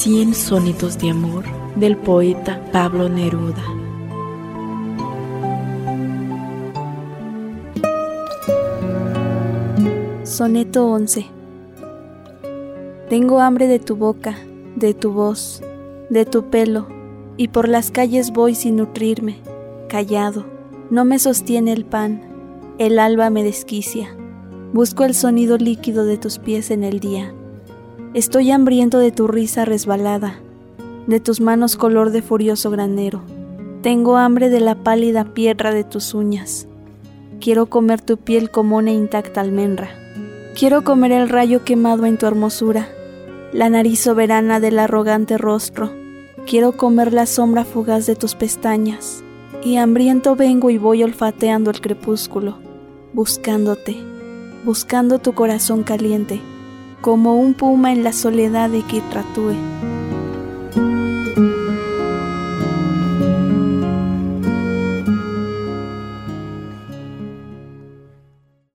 100 sonetos de amor del poeta Pablo Neruda. Soneto 11. Tengo hambre de tu boca, de tu voz, de tu pelo, y por las calles voy sin nutrirme, callado. No me sostiene el pan, el alba me desquicia. Busco el sonido líquido de tus pies en el día. Estoy hambriento de tu risa resbalada, de tus manos color de furioso granero. Tengo hambre de la pálida piedra de tus uñas. Quiero comer tu piel como una intacta almendra. Quiero comer el rayo quemado en tu hermosura, la nariz soberana del arrogante rostro. Quiero comer la sombra fugaz de tus pestañas. Y hambriento vengo y voy olfateando el crepúsculo, buscándote, buscando tu corazón caliente, como un puma en la soledad de Kitratúe.